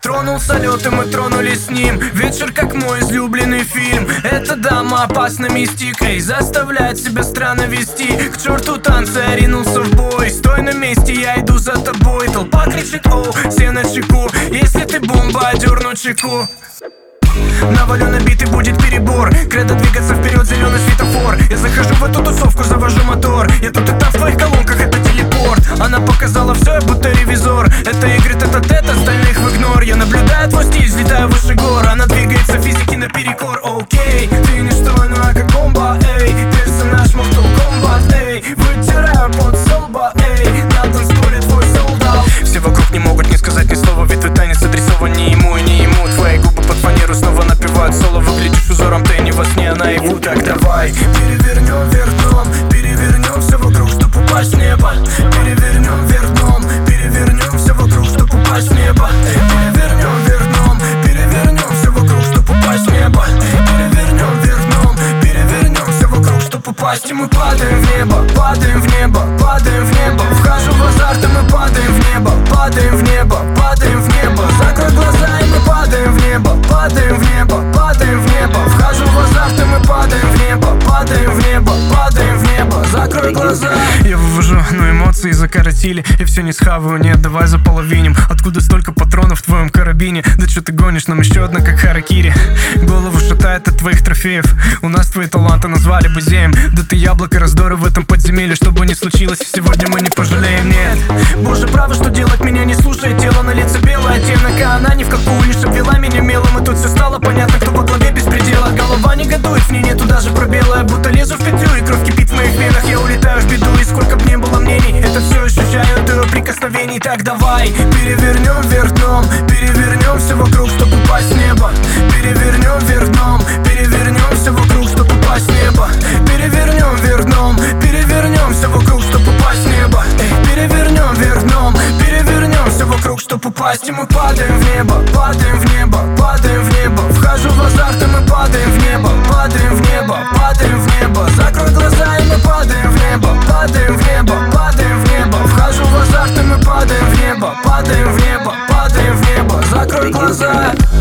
Тронул салют, и мы тронулись с ним. Вечер как мой излюбленный фильм. Эта дама опасна мистикой, заставляет себя странно вести. К черту танцы, я ринулся в бой. Стой на месте, я иду за тобой. Толпа кричит: оу, все на чеку. Если ты бомба, одерну чеку. Навалю на бит и будет перебор. Кредо двигаться вперед, зеленый светофор. Я захожу в эту тусовку, завожу мотор. Я тут и там в твоих колонках, это телепорт. Она показала все, я будто ревизор. Это игры тет-а-тет, остальных в игнор. Я наблюдаю твой стиль, взлетаю выше гор. Она двигается физики наперекор. Окей, ты не что иное, как бомба, эй. Персонаж Mortal Kombat, эй. Вытираю пот со лба, эй. На танцполе твой солдат. Все вокруг не могут не сказать ни слова, ведь твой танец адресован не ему и не ему. Твои губы под фанеру снова напевают соло. Выглядишь узором, ты не во сне, а наяву. Так давай перевернем вверх дном, перевернем все вокруг, чтоб упасть в небо. Перевернем вверх дном, перевернем все вокруг, чтоб упасть в небо. Перевернем вверх дном, перевернем все вокруг, чтоб упасть в небо. Перевернем вверх дном, перевернем все вокруг, чтоб упасть. И мы падаем в небо, падаем в небо, падаем в небо. Вхожу в азарт, и мы падаем в небо, падаем в небо, падаем в небо. Закрой глаза, и мы падаем в небо, падаем в небо, падаем в небо. Вхожу в азарт, и мы падаем в небо, падаем в небо, падаем в небо. Закрой глаза. Я вывожу, но эмоции закоротили. Я все не схаваю, нет, давай заполовиним. Откуда столько патронов в твоем карабине? Да что ты гонишь, нам еще одна как харакири. Голову шатает от твоих трофеев. У нас твои таланты назвали бы зеем. Да ты яблоко раздора в этом подземелье. Что бы ни случилось, сегодня мы не пожалеем, нет. Боже, право, что делать, меня не слушает. Тело на лице белое оттенок, а она ни в какую лишь обвела меня мелом. И тут все стало понятно, кто во главе беспредела. Голова негодует, в ней нету даже пробела. Я будто лезу в петлю, и кровь кипит в моих венах. Я улетаю в беду, и сколько б не было мнений, это все ощущаю от ее прикосновений. Так давай перевернем вверх дном, перевернем все вокруг, чтоб упасть в небо. Перевернем вверх дном, перевернем все вокруг, чтоб упасть в небо. Перевернем вверх дном, перевернем все вокруг, чтоб упасть в небо. Перевернем вверх дном, перевернем все вокруг, чтоб упасть. И мы падаем в небо, падаем в небо, падаем в небо. Вхожу в азарт, и мы падаем в небо, падаем в небо, падаем в небо. Закрой глаза, и мы падаем в небо, падаем в небо, падаем в небо. Вхожу в азарт, и мы падаем в небо, падаем в небо, падаем в небо. Закрой глаза.